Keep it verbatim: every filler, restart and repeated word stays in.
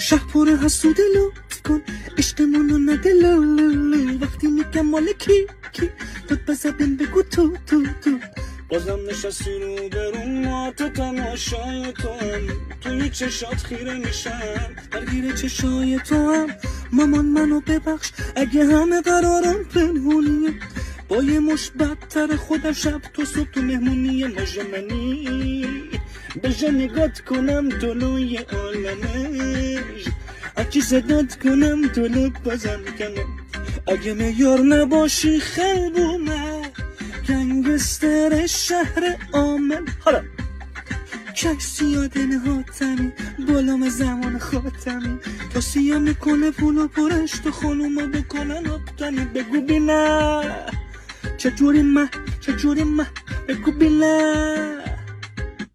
شهر پر حسود لطف کن عشقمونو نده لالالال وقتی میگم مال کی کی تو بزبین بگو تو تو تو بازم نشستی رو برون ما تو تماشای تو هم توی چشات خیره میشم درگیر چشای تو هم مامان منو ببخش اگه همه قرارم پنهونیه با یه مش بدتر خودم شب تو صبح تو مهمونی ماجمنی بجا نگات کنم طلوی عالمش اکی صدات کنم طلو بازم کنم اگه میار نباشی خلبومه گنگستر شهر آمن حالا کسی یادن هاتمی بالام زمان خاتمی تا سیاه میکنه پولو پرش تو خانوما بکنن آبتنی بگو بینه چجوری مه چجوری مه بگو بینه